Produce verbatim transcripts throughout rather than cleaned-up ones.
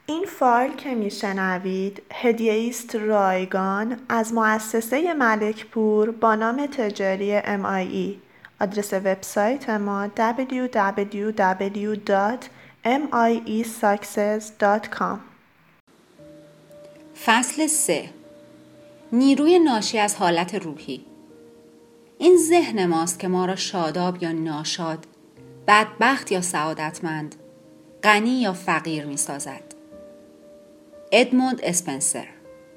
این فایل که میشنوید هدیه است رایگان از مؤسسه ملکپور با نام تجاری ام آی ای. آدرس وبسایت ما دبلیو دبلیو دبلیو دات ام آی ای ساکسس دات کام. فصل سه. نیروی ناشی از حالت روحی. این ذهن ماست که ما را شاداب یا ناشاد، بدبخت یا سعادتمند، غنی یا فقیر می سازد. ادموند اسپنسر.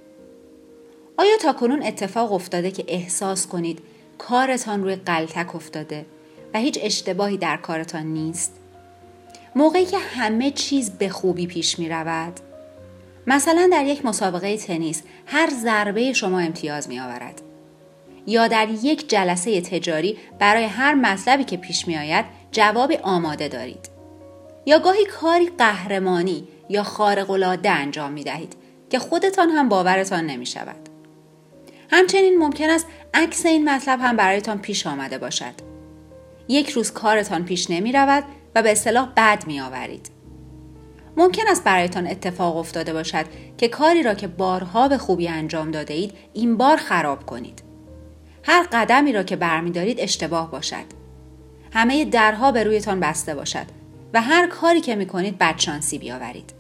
آیا تاکنون اتفاق افتاده که احساس کنید کارتان روی غلطک افتاده و هیچ اشتباهی در کارتان نیست؟ موقعی که همه چیز به خوبی پیش می رود؟ مثلا در یک مسابقه تنیس هر ضربه شما امتیاز می آورد. یا در یک جلسه تجاری برای هر مطلبی که پیش می آید جوابی آماده دارید. یا گاهی کاری قهرمانی یا خارق‌العاده انجام می دهید که خودتان هم باورتان نمی شود. همچنین ممکن است عکس این مطلب هم برایتان پیش آمده باشد. یک روز کارتان پیش نمی رود و به اصطلاح بد می آورید. ممکن است برایتان اتفاق افتاده باشد که کاری را که بارها به خوبی انجام داده اید این بار خراب کنید. هر قدمی را که برمی دارید اشتباه باشد. همه درها به رویتان بسته باشد و هر کاری که می کنید بدشانسی بیاورید.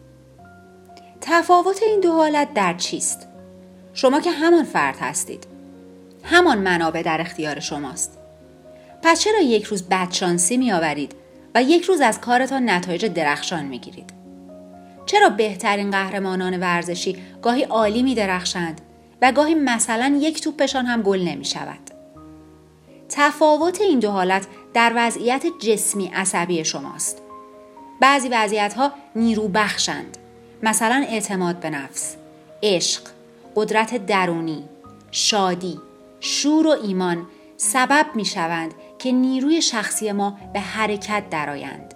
تفاوت این دو حالت در چیست؟ شما که همان فرد هستید. همان منابع در اختیار شماست. پس چرا یک روز بدشانسی می آورید و یک روز از کارتان نتایج درخشان می گیرید؟ چرا بهترین قهرمانان ورزشی گاهی عالی می درخشند و گاهی مثلا یک توپشان هم گل نمی شود؟ تفاوت این دو حالت در وضعیت جسمی عصبی شماست. بعضی وضعیت‌ها نیرو بخشند، مثلا اعتماد به نفس، عشق، قدرت درونی، شادی، شور و ایمان سبب می شوند که نیروی شخصی ما به حرکت درآیند.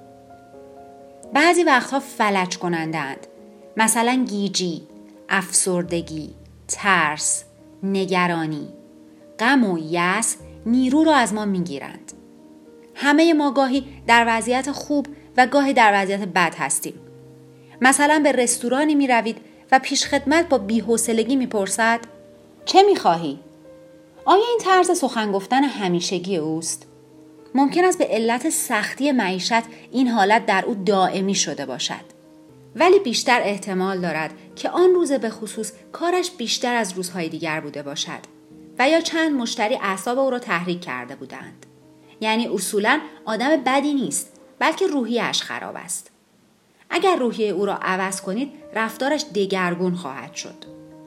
بعضی وقتها فلج کنندند، مثلا گیجی، افسردگی، ترس، نگرانی، غم و یأس نیرو را از ما می گیرند. همه ما گاهی در وضعیت خوب و گاهی در وضعیت بد هستیم. مثلا به رستورانی می روید و پیشخدمت با بی‌حوصلگی می پرسد چه می خواهی؟ آیا این طرز سخن گفتن همیشگی اوست؟ ممکن است به علت سختی معیشت این حالت در او دائمی شده باشد. ولی بیشتر احتمال دارد که آن روز به خصوص کارش بیشتر از روزهای دیگر بوده باشد و یا چند مشتری اعصاب او را تحریک کرده بودند. یعنی اصولاً آدم بدی نیست، بلکه روحیه‌اش خراب است. اگر روحیه او را عوض کنید، رفتارش دگرگون خواهد شد.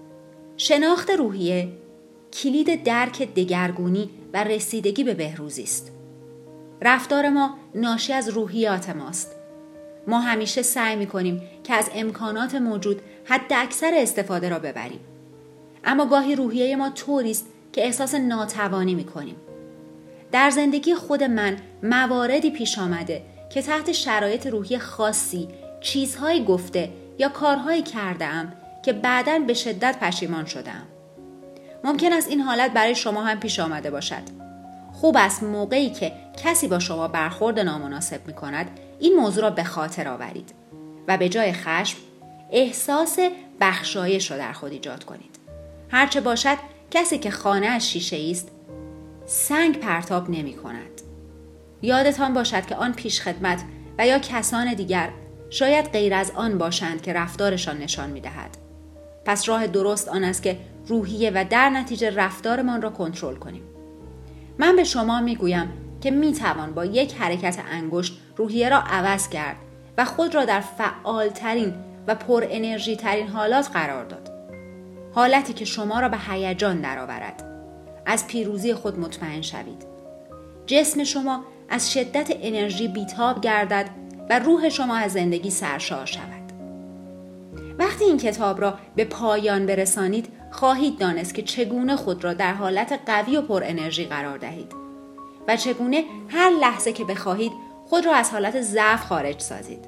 شناخت روحیه کلید درک دگرگونی و رسیدگی به بهروزی است. رفتار ما ناشی از روحیات ماست. ما همیشه سعی می‌کنیم که از امکانات موجود حد اکثر استفاده را ببریم. اما گاهی روحیه ما طوری است که احساس ناتوانی می‌کنیم. در زندگی خود من مواردی پیش آمده که تحت شرایط روحی خاصی چیزهایی گفته یا کارهایی کرده‌ام که بعداً به شدت پشیمان شدم. ممکن است این حالت برای شما هم پیش آمده باشد. خوب است موقعی که کسی با شما برخورد نامناسب می‌کند این موضوع را به خاطر آورید و به جای خشم احساس بخشایش را در خود ایجاد کنید. هرچه باشد کسی که خانه‌اش شیشه‌ای است سنگ پرتاب نمی‌کند. یادتان باشد که آن پیشخدمت و یا کسان دیگر شاید غیر از آن باشند که رفتارشان نشان می‌دهد. پس راه درست آن است که روحیه و در نتیجه رفتارمان را کنترل کنیم. من به شما میگویم که میتوان با یک حرکت انگشت روحیه را عوض کرد و خود را در فعالترین و پر انرژی ترین حالات قرار داد. حالتی که شما را به هیجان درآورد. از پیروزی خود مطمئن شوید. جسم شما از شدت انرژی بیتاب گردد و روح شما از زندگی سرشار شود. وقتی این کتاب را به پایان برسانید خواهید دانست که چگونه خود را در حالت قوی و پر انرژی قرار دهید و چگونه هر لحظه که بخواهید خود را از حالت ضعف خارج سازید.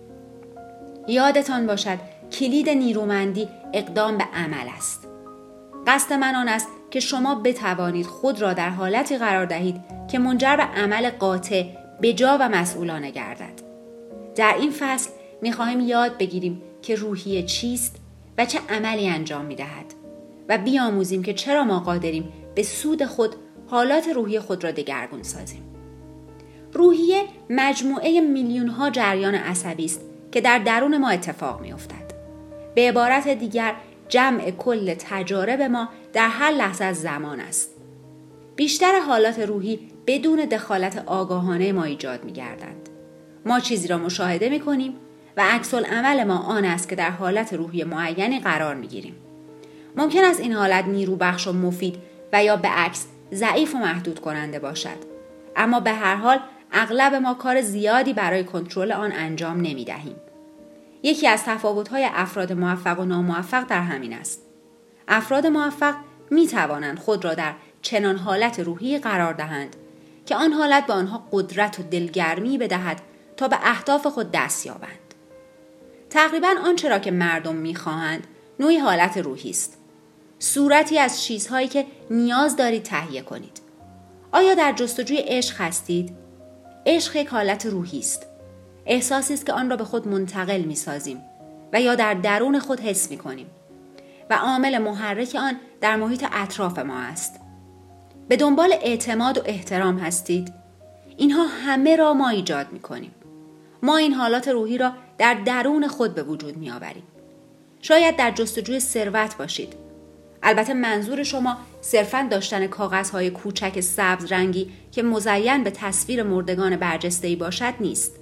یادتان باشد کلید نیرومندی اقدام به عمل است. قصد من آن است که شما بتوانید خود را در حالتی قرار دهید که منجر به عمل قاطع، بجا و مسئولانه گردد. در این فصل می‌خواهیم یاد بگیریم که روحیه چیست و چه عملی انجام می‌دهد و بیاموزیم که چرا ما قادریم به سود خود حالات روحی خود را دگرگون سازیم. روحیه مجموعه میلیون‌ها جریان عصبی است که در درون ما اتفاق می‌افتد. به عبارت دیگر جمع کل تجارب ما در هر لحظه از زمان است. بیشتر حالات روحی بدون دخالت آگاهانه ما ایجاد می‌گردند. ما چیزی را مشاهده می‌کنیم و عکس العمل ما آن است که در حالت روحی معینی قرار می‌گیریم. ممکن است این حالت نیرو بخش و مفید و یا به عکس ضعیف و محدود کننده باشد. اما به هر حال اغلب ما کار زیادی برای کنترل آن انجام نمی‌دهیم. یکی از تفاوت‌های افراد موفق و ناموفق در همین است. افراد موفق می‌توانند خود را در چنان حالت روحی قرار دهند که آن حالت به آنها قدرت و دلگرمی بدهد تا به اهداف خود دست یابند. تقریباً آنچه را که مردم می‌خواهند نوعی حالت روحی است. صورتی از چیزهایی که نیاز دارید تهیه کنید. آیا در جستجوی عشق هستید؟ عشق یک حالت روحی است. احساسی است که آن را به خود منتقل می‌سازیم و یا در درون خود حس می‌کنیم و عامل محرک آن در محیط اطراف ما است. به دنبال اعتماد و احترام هستید؟ اینها همه را ما ایجاد می‌کنیم. ما این حالات روحی را در درون خود به وجود می‌آوریم. شاید در جستجوی ثروت باشید. البته منظور شما صرفاً داشتن کاغذهای کوچک سبز رنگی که مزین به تصویر مردگان برجسته‌ای باشد نیست.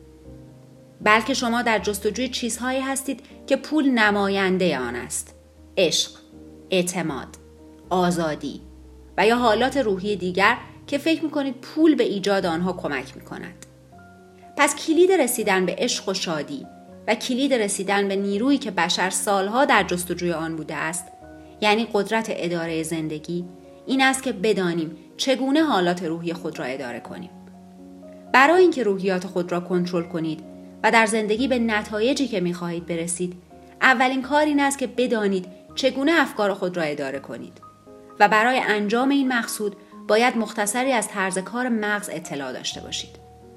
بلکه شما در جستجوی چیزهایی هستید که پول نماینده آن است. عشق، اعتماد، آزادی و یا حالات روحی دیگر که فکر می‌کنید پول به ایجاد آنها کمک می‌کند. پس کلید رسیدن به عشق و شادی و کلید رسیدن به نیرویی که بشر سالها در جستجوی آن بوده است، یعنی قدرت اداره زندگی، این است که بدانیم چگونه حالات روحی خود را اداره کنیم. برای اینکه روحیات خود را کنترل کنید و در زندگی به نتایجی که می‌خواهید برسید، اولین کار این است که بدانید چگونه افکار خود را اداره کنید و برای انجام این مقصود باید مختصری از طرز کار مغز اطلاع داشته باشید.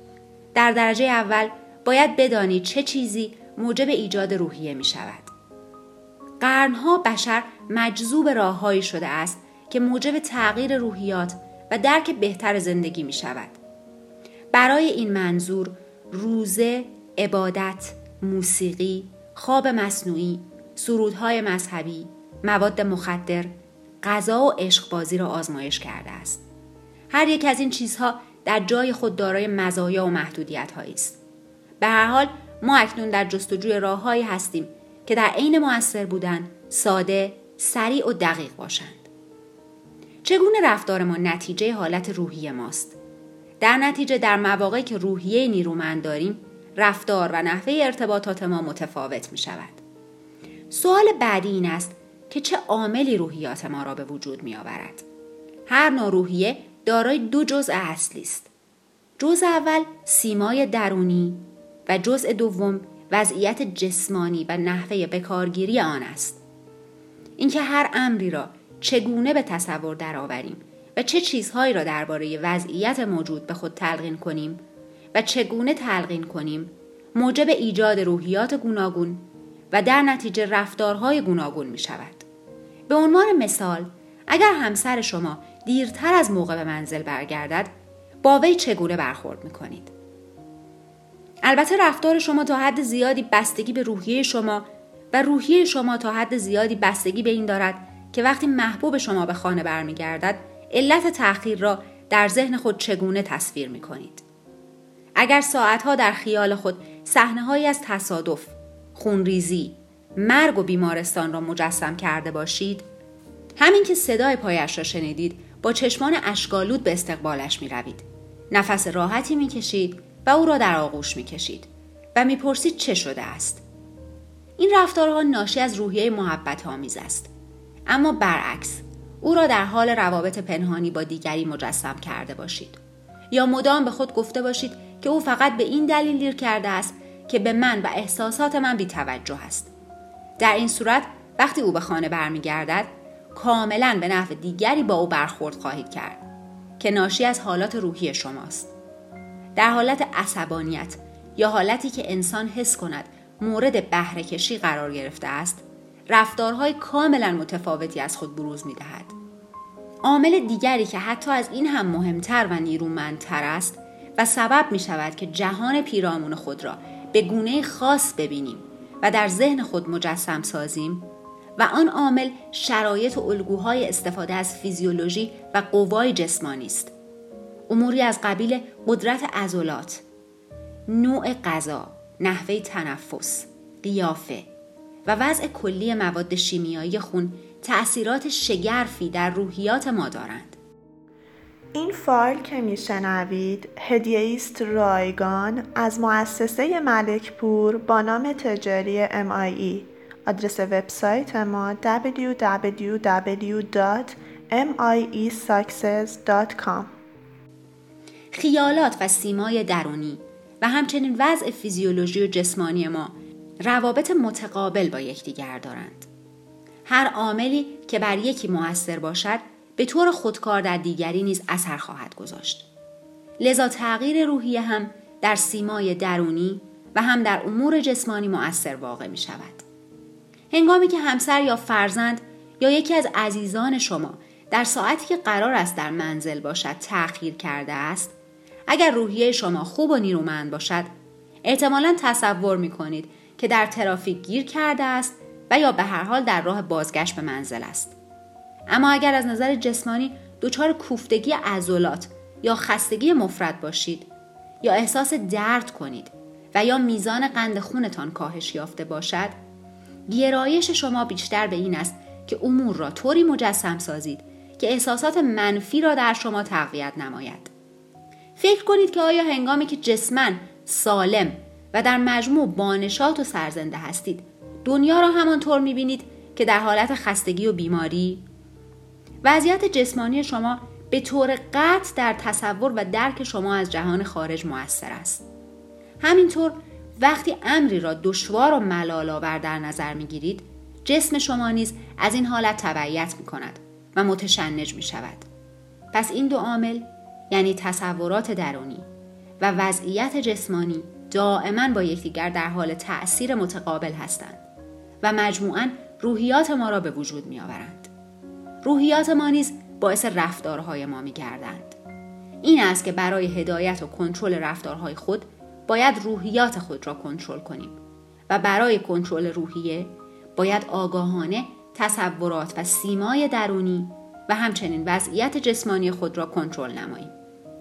در درجه اول باید بدانید چه چیزی موجب ایجاد روحیه می شود. قرنها بشر مجذوب راههایی شده است که موجب تغییر روحیات و درک بهتر زندگی می شود. برای این منظور روزه، عبادت، موسیقی، خواب مصنوعی، سرودهای مذهبی، مواد مخدر، غذا و عشقبازی را آزمایش کرده است. هر یک از این چیزها در جای خود دارای مزایا و محدودیت‌هایی است. به هر حال ما اکنون در جستجوی راه‌هایی هستیم که در عین مؤثر بودن ساده، سریع و دقیق باشند. چگونه رفتار ما نتیجه حالت روحی ماست؟ در نتیجه در مواقعی که روحیه نیرومند داریم، رفتار و نحوه ارتباطات ما متفاوت می شود. سوال بعدی این است که چه عاملی روحیات ما را به وجود می آورد؟ هر نوع روحیه دارای دو جزء اصلی است. جزء اول سیمای درونی و جزء دوم وضعیت جسمانی و نحوه بکارگیری آن است. اینکه هر امری را چگونه به تصور درآوریم و چه چیزهایی را درباره وضعیت موجود به خود تلقین کنیم و چگونه تلقین کنیم موجب ایجاد روحیات گوناگون و در نتیجه رفتارهای گوناگون می شود. به عنوان مثال، اگر همسر شما دیرتر از موقع به منزل برگردد، با وی چگونه برخورد می کنید؟ البته رفتار شما تا حد زیادی بستگی به روحیه شما و روحیه شما تا حد زیادی بستگی به این دارد که وقتی محبوب شما به خانه برمیگردد، علت تأخیر را در ذهن خود چگونه تصویر می کنید. اگر ساعتها در خیال خود صحنه‌هایی از تصادف، خونریزی، مرگ و بیمارستان را مجسم کرده باشید، همین که صدای پایش را شنیدید با چشمان اشک‌آلود به استقبالش می روید. نفس راحتی می کشید و او را در آغوش می کشید و می پرسید چه شده است. این رفتارها ناشی از روحیه محبت آمیز است. اما برعکس، او را در حال روابط پنهانی با دیگری مجسم کرده باشید. یا مدام به خود گفته باشید که او فقط به این دلیل دیر کرده است که به من و احساسات من بی توجه است. در این صورت وقتی او به خانه برمیگردد، کاملا به نحو دیگری با او برخورد خواهید کرد که ناشی از حالات روحی شماست. در حالت عصبانیت یا حالتی که انسان حس کند مورد بهره کشی قرار گرفته است، رفتارهای کاملا متفاوتی از خود بروز می دهد. عامل دیگری که حتی از این هم مهمتر و نیرومندتر است و سبب می شود که جهان پیرامون خود را به گونه خاص ببینیم و در ذهن خود مجسم سازیم و آن عامل شرایط و الگوهای استفاده از فیزیولوژی و قوای جسمانی است. اموری از قبیل قدرت عضلات، نوع غذا، نحوه تنفس، قیافه و وضع کلی مواد شیمیایی خون تأثیرات شگرفی در روحیات ما دارند. این فایل که میشنوید هدیه است رایگان از مؤسسه ملکپور با نام تجاری ام آی ای. آدرس وبسایت ما دبلیو دبلیو دبلیو دات ام آی ای ساکسس دات کام. خیالات و سیمای درونی و همچنین وضع فیزیولوژی و جسمانی ما روابط متقابل با یکدیگر دارند. هر عاملی که بر یکی مؤثر باشد به طور خودکار در دیگری نیز اثر خواهد گذاشت. لذا تغییر روحیه هم در سیمای درونی و هم در امور جسمانی مؤثر واقع می شود. هنگامی که همسر یا فرزند یا یکی از عزیزان شما در ساعتی که قرار است در منزل باشد تأخیر کرده است، اگر روحیه شما خوب و نیرومند باشد، احتمالاً تصور می کنید که در ترافیک گیر کرده است و یا به هر حال در راه بازگشت به منزل است. اما اگر از نظر جسمانی دچار کوفتگی عضلات یا خستگی مفرط باشید یا احساس درد کنید و یا میزان قند خونتان کاهش یافته باشد، گرایش شما بیشتر به این است که امور را طوری مجسم سازید که احساسات منفی را در شما تقویت نماید. فکر کنید که آیا هنگامی که جسماً سالم و در مجموع بانشات و سرزنده هستید، دنیا را همانطور می‌بینید که در حالت خستگی و بیماری؟ وضعیت جسمانی شما به طور قطع در تصور و درک شما از جهان خارج مؤثر است. همینطور وقتی امری را دشوار و ملال‌آور در نظر می‌گیرید، جسم شما نیز از این حالت تبعیت می‌کند و متشنج می‌شود. پس این دو عامل، یعنی تصورات درونی و وضعیت جسمانی، دائما با یکدیگر در حال تأثیر متقابل هستند و مجموعاً روحیات ما را به وجود می‌آورند. روحیات ما نیز باعث رفتارهای ما می‌گردند. این است که برای هدایت و کنترل رفتارهای خود باید روحیات خود را کنترل کنیم و برای کنترل روحیه باید آگاهانه تصورات و سیمای درونی و همچنین وضعیت جسمانی خود را کنترل نماییم.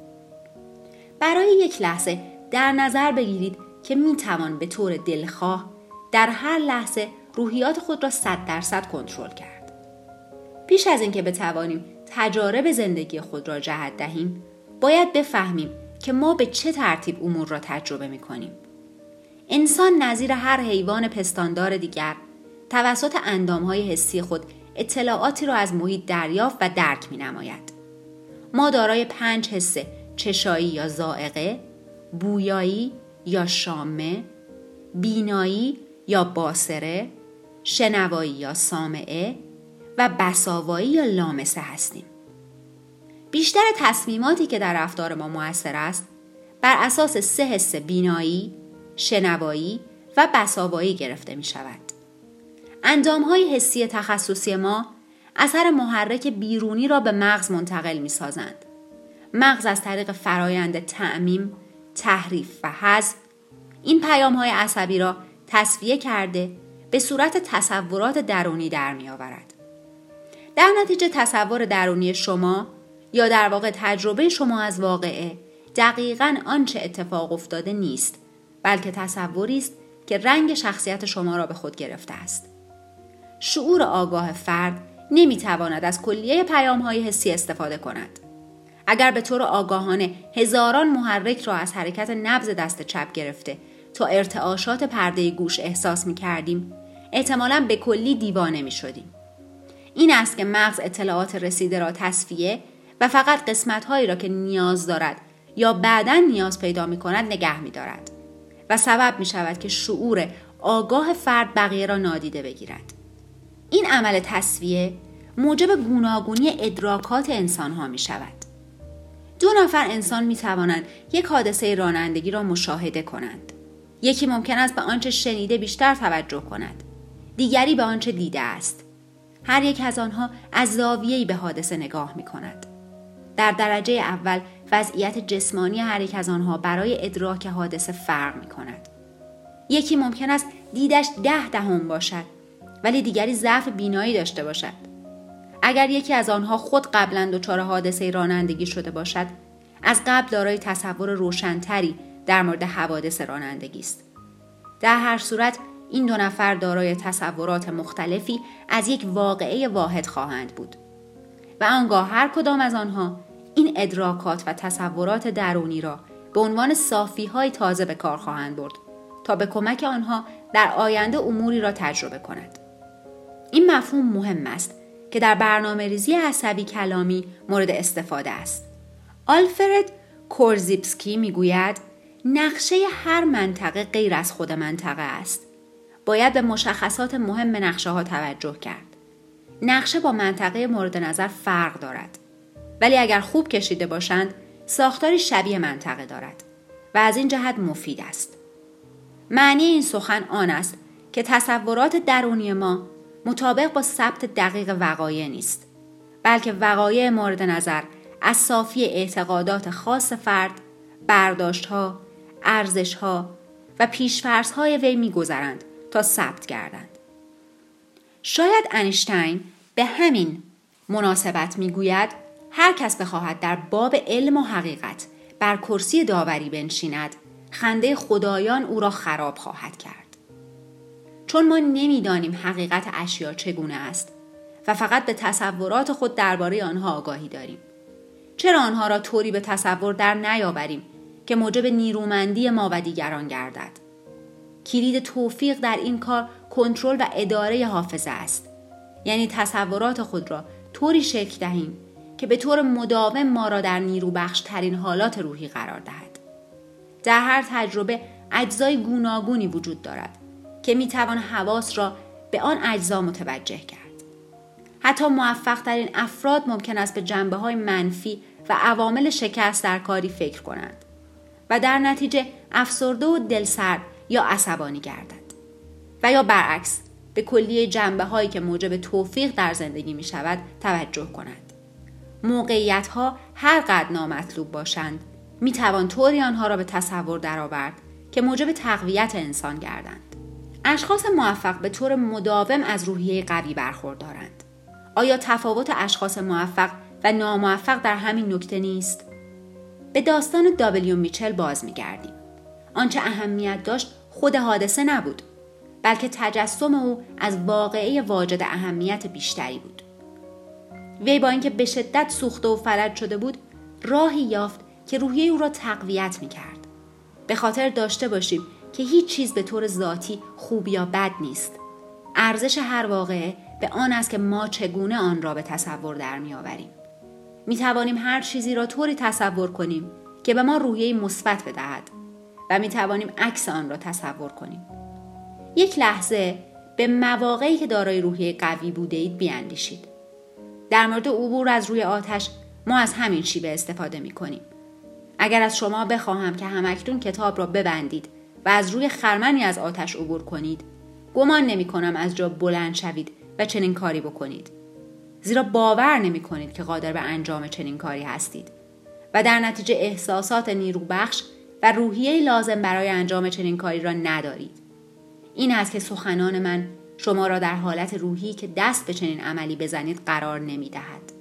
برای یک لحظه در نظر بگیرید که می توان به طور دلخواه در هر لحظه روحیات خود را صد درصد کنترل کرد. پیش از اینکه بتوانیم تجارب زندگی خود را جهت دهیم، باید بفهمیم که ما به چه ترتیب امور را تجربه می کنیم. انسان نظیر هر حیوان پستاندار دیگر توسط اندامهای حسی خود اطلاعاتی را از محیط دریافت و درک می نماید. ما دارای پنج حس چشایی یا ذائقه، بویایی یا شامه، بینایی یا باصره، شنوایی یا سامعه و بساوایی یا لامسه هستیم. بیشتر تصمیماتی که در رفتار ما مؤثر است بر اساس سه حس بینایی، شنوایی و بساوایی گرفته می شود. اندامهای حسی تخصصی ما اثر محرک بیرونی را به مغز منتقل می سازند. مغز از طریق فرایند تعمیم، تحریف و حذف این پیام‌های عصبی را تصفیه کرده به صورت تصورات درونی در می آورد. در نتیجه تصور درونی شما یا در واقع تجربه شما از واقعه دقیقاً آنچه اتفاق افتاده نیست، بلکه تصوری است که رنگ شخصیت شما را به خود گرفته است. شعور آگاه فرد نمیتواند از کلیه پیام‌های حسی استفاده کند. اگر به طور آگاهانه هزاران محرک را از حرکت نبض دست چپ گرفته تا ارتعاشات پرده گوش احساس می‌کردیم، احتمالاً به کلی دیوانه می‌شدیم. این است که مغز اطلاعات رسیده را تصفیه و فقط قسمت‌هایی را که نیاز دارد یا بعداً نیاز پیدا می‌کند نگه می‌دارد و سبب می‌شود که شعور آگاه فرد بقیه را نادیده بگیرد. این عمل تصفیه موجب گوناگونی ادراکات انسان‌ها می‌شود. دو نفر انسان می‌توانند یک حادثه رانندگی را مشاهده کنند. یکی ممکن است به آنچه شنیده بیشتر توجه کند. دیگری به آنچه دیده است. هر یک از آنها از زاویه‌ای به حادثه نگاه می کند. در درجه اول وضعیت جسمانی هر یک از آنها برای ادراک حادثه فرق می کند. یکی ممکن است دیدش ده دهم باشد ولی دیگری ضعف بینایی داشته باشد. اگر یکی از آنها خود قبلا دچار حادثه رانندگی شده باشد، از قبل دارای تصور روشن‌تری در مورد حوادث رانندگی است. در هر صورت این دو نفر دارای تصورات مختلفی از یک واقعه واحد خواهند بود و آنگاه هر کدام از آنها این ادراکات و تصورات درونی را به عنوان صافی‌های تازه به کار خواهند برد تا به کمک آنها در آینده اموری را تجربه کند. این مفهوم مهم است که در برنامه‌ریزی عصبی کلامی مورد استفاده است. آلفرد کورزیبسکی میگوید نقشه هر منطقه غیر از خود منطقه است. باید به مشخصات مهم نقشه ها توجه کرد. نقشه با منطقه مورد نظر فرق دارد. ولی اگر خوب کشیده باشند ساختاری شبیه منطقه دارد و از این جهت مفید است. معنی این سخن آن است که تصورات درونی ما مطابق با ثبت دقیق وقایع نیست، بلکه وقایع مورد نظر از صافی اعتقادات خاص فرد، برداشت‌ها، ارزش‌ها و پیش‌فرض‌های وی می‌گذرند تا ثبت گردند. شاید انیشتین به همین مناسبت می‌گوید هر کس بخواهد در باب علم و حقیقت بر کرسی داوری بنشیند، خنده خدایان او را خراب خواهد کرد. چون ما نمی‌دانیم حقیقت اشیا چگونه است و فقط به تصورات خود درباره آنها آگاهی داریم. چرا آنها را طوری به تصور در نیاوریم که موجب نیرومندی ما و دیگران گردد؟ کلید توفیق در این کار کنترل و اداره حافظه است. یعنی تصورات خود را طوری شکل دهیم که به طور مداوم ما را در نیروبخش ترین حالات روحی قرار دهد. در هر تجربه اجزای گوناگونی وجود دارد که میتوان حواس را به آن اجزا متوجه کرد. حتی موفق ترین افراد ممکن است به جنبه‌های منفی و عوامل شکست در کاری فکر کنند و در نتیجه افسرده و دلسرد یا عصبانی گردند و یا برعکس به کلیه جنبه‌هایی که موجب توفیق در زندگی می شود توجه کنند. موقعیت‌ها هر قدر نامطلوب باشند می توان طوری آنها را به تصور درآورد که موجب تقویت انسان گردند. اشخاص موفق به طور مداوم از روحیه قوی برخوردارند. آیا تفاوت اشخاص موفق و ناموفق در همین نکته نیست؟ به داستان دابلیو میچل باز می‌گردیم. آنچه اهمیت داشت خود حادثه نبود، بلکه تجسم او از واقعه واجد اهمیت بیشتری بود. وی با اینکه به شدت سوخته و فلج شده بود، راهی یافت که روحیه او را تقویت می‌کرد. به خاطر داشته باشیم که هیچ چیز به طور ذاتی خوب یا بد نیست. ارزش هر واقعه به آن است که ما چگونه آن را به تصور در می‌آوریم. می توانیم هر چیزی را طوری تصور کنیم که به ما روحیه مثبت بدهد و می توانیم عکس آن را تصور کنیم. یک لحظه به مواقعی که دارای روحیه قوی بوده اید بیاندیشید. در مورد عبور از روی آتش ما از همین شیوه استفاده می کنیم. اگر از شما بخواهم که همکنون کتاب را ببندید و از روی خرمنی از آتش عبور کنید، گمان نمی کنم از جا بلند شوید و چنین کاری بکنید. زیرا باور نمی کنید که قادر به انجام چنین کاری هستید و در نتیجه احساسات نیروبخش و روحیه لازم برای انجام چنین کاری را ندارید. این است که سخنان من شما را در حالت روحی که دست به چنین عملی بزنید قرار نمی دهد.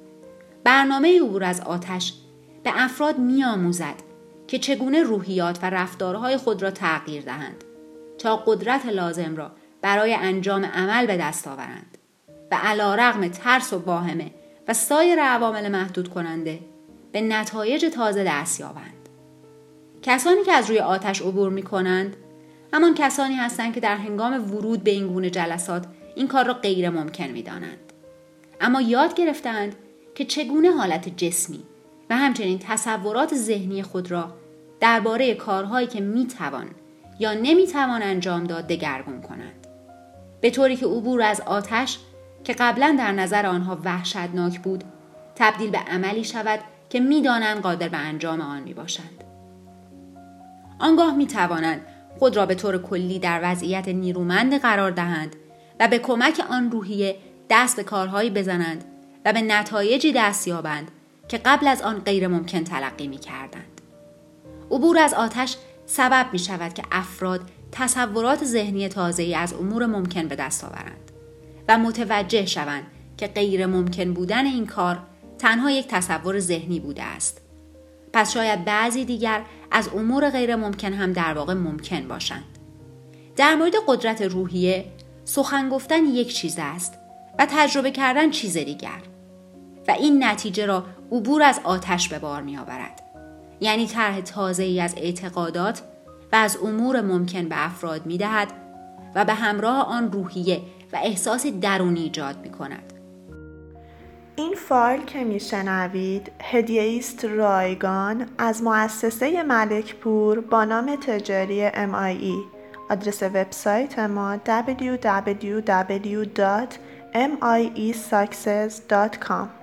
برنامه عبور از آتش به افراد می آموزد که چگونه روحیات و رفتارهای خود را تغییر دهند تا قدرت لازم را برای انجام عمل به دست آورند و علی‌رغم ترس و واهمه و سایر عوامل محدود کننده به نتایج تازه دست یابند. کسانی که از روی آتش عبور می کنند همان کسانی هستند که در هنگام ورود به این گونه جلسات این کار را غیر ممکن می دانند. اما یاد گرفتند که چگونه حالت جسمی و همچنین تصورات ذهنی خود را درباره کارهایی که می توان یا نمی توان انجام داد دگرگون کنند. به طوری که عبور از آتش که قبلا در نظر آنها وحشتناک بود تبدیل به عملی شود که می دانند قادر به انجام آن می باشند. آنگاه می توانند خود را به طور کلی در وضعیت نیرومند قرار دهند و به کمک آن روحیه دست به کارهایی بزنند و به نتایجی دست یابند که قبل از آن غیر ممکن تلقی می کردند. عبور از آتش سبب می شود که افراد تصورات ذهنی تازه‌ای از امور ممکن به دست آورند و متوجه شوند که غیر ممکن بودن این کار تنها یک تصور ذهنی بوده است. پس شاید بعضی دیگر از امور غیر ممکن هم در واقع ممکن باشند. در مورد قدرت روحیه، سخن گفتن یک چیز است و تجربه کردن چیز دیگر و این نتیجه را عبور از آتش به بار می آورد. یعنی طرح تازه‌ای از اعتقادات و از امور ممکن به افراد می دهد و به همراه آن روحیه و احساس درونی ایجاد می کند. این فایل که میشنوید هدیه است رایگان از مؤسسه ملکپور با نام تجاری ام آی ای. آدرس وبسایت ما دبلیو دبلیو دبلیو دات ام آی ای ساکسس دات کام